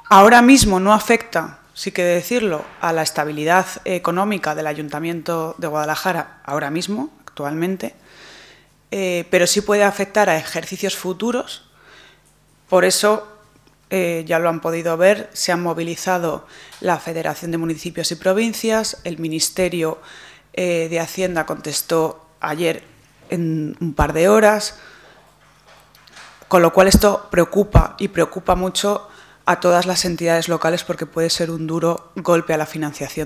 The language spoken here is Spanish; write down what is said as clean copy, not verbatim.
Ahora mismo no afecta, sí que decirlo, a la estabilidad económica del Ayuntamiento de Guadalajara, ahora mismo, actualmente, pero sí puede afectar a ejercicios futuros. Por eso, ya lo han podido ver, se han movilizado la Federación de Municipios y Provincias, el Ministerio de Hacienda contestó ayer en un par de horas, con lo cual esto preocupa y preocupa mucho a todas las entidades locales porque puede ser un duro golpe a la financiación